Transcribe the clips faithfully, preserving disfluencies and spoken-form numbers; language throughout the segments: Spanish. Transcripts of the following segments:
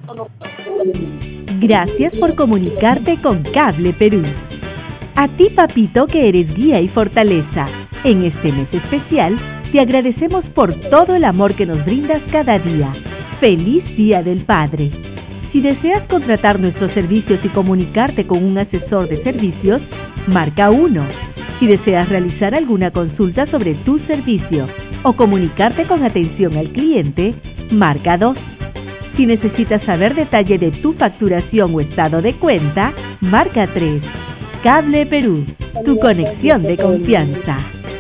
Gracias por comunicarte con Cable Perú. A ti, papito, que eres guía y fortaleza, en este mes especial, te agradecemos por todo el amor que nos brindas cada día. ¡Feliz Día del Padre! Si deseas contratar nuestros servicios y comunicarte con un asesor de servicios, marca uno. Si deseas realizar alguna consulta sobre tu servicio o comunicarte con atención al cliente, marca dos. Si necesitas saber detalle de tu facturación o estado de cuenta, marca tres. Cable Perú, tu conexión de confianza.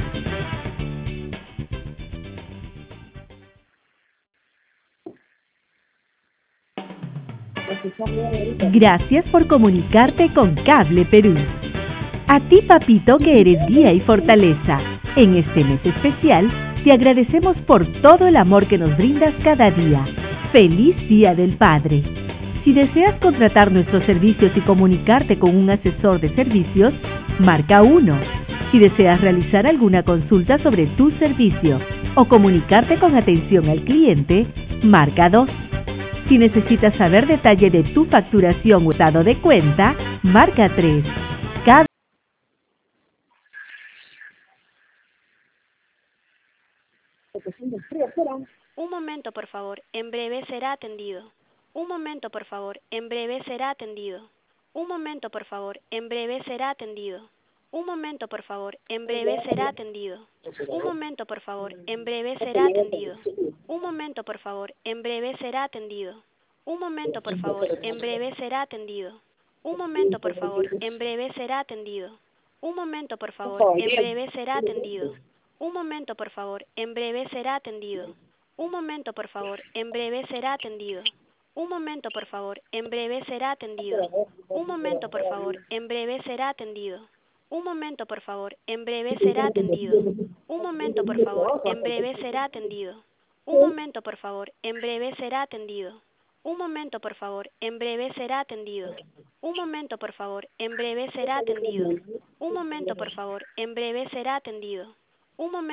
Gracias por comunicarte con Cable Perú. A ti, papito, que eres guía y fortaleza, en este mes especial, te agradecemos por todo el amor que nos brindas cada día. ¡Feliz Día del Padre! Si deseas contratar nuestros servicios y comunicarte con un asesor de servicios, marca uno. Si deseas realizar alguna consulta sobre tu servicio o comunicarte con atención al cliente, marca dos. Si necesitas saber detalle de tu facturación o estado de cuenta, marca tres. Cada Un momento, por favor. En breve será atendido. Un momento, por favor. En breve será atendido. Un momento, por favor. En breve será atendido. Un momento, por favor. En breve será atendido. Un momento, por favor. En breve será atendido. Un momento, por favor. En breve será atendido. Un momento, por favor. En breve será atendido. Un momento, por favor. En breve será atendido. Un momento, por favor. En breve será atendido. Un momento, por favor. En breve será atendido. Un momento, por favor. En breve será atendido. Un momento, por favor. En breve será atendido. Un momento, por favor. En breve será atendido. Un momento, por favor. En breve será atendido. Un momento, por favor. En breve será atendido. Un momento, por favor. En breve será atendido. Un momento, por favor. En breve será atendido. Un momento, por favor. En breve será atendido. Un momento, por favor. En breve será atendido. Un momento.